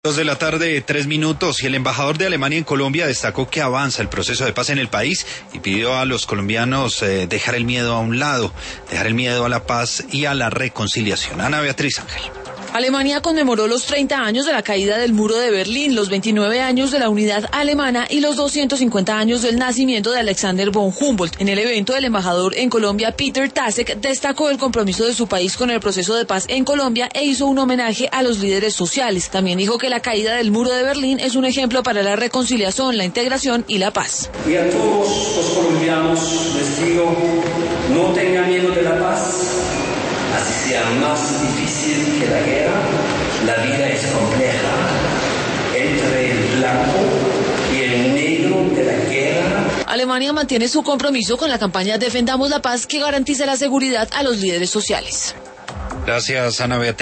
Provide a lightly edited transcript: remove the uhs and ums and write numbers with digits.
2:03 y el embajador de Alemania en Colombia destacó que avanza el proceso de paz en el país y pidió a los colombianos dejar el miedo a un lado, dejar el miedo a la paz y a la reconciliación. Ana Beatriz Ángel. Alemania conmemoró los 30 años de la caída del muro de Berlín, los 29 años de la unidad alemana y los 250 años del nacimiento de Alexander von Humboldt. En el evento, el embajador en Colombia, Peter Tasek, destacó el compromiso de su país con el proceso de paz en Colombia e hizo un homenaje a los líderes sociales. También dijo que la caída del muro de Berlín es un ejemplo para la reconciliación, la integración y la paz. Y a todos los colombianos les digo, no tengan miedo de la paz. Así sea más difícil que la guerra, la vida es compleja. Entre el blanco y el negro de la guerra. Alemania mantiene su compromiso con la campaña Defendamos la Paz, que garantiza la seguridad a los líderes sociales. Gracias, Ana Beatriz.